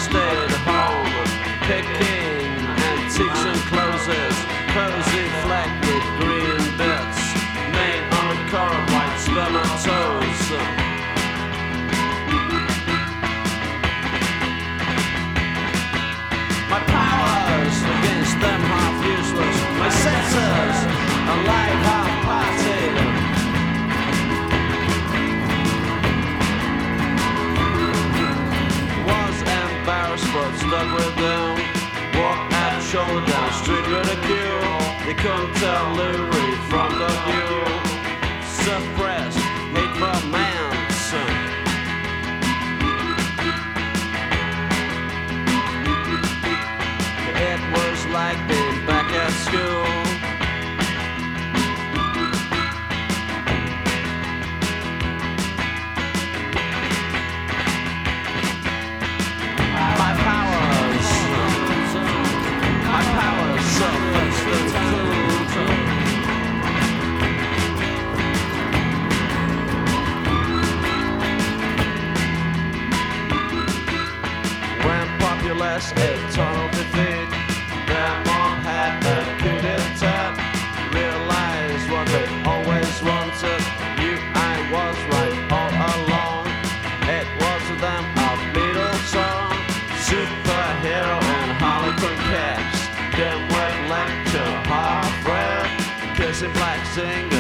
stayed home, picking antiques and closes, cozy fleck with green bits, made on coral white sperm toes. My powers against them half useless, my senses alive half party. Was embarrassed but stuck with them. Walk at shoulder down street ridicule. They couldn't tell Lou Reed from the view. Suppressed hate romance. It was like being back at school. My powers surface the truth. When populace eternal defeat, their mom had a coup d'etat. Realized what they always wanted. Knew I was right all along. It was them a Beatles song, superhero and Harlequin caps. Them wet lecture half red, kissing black singers.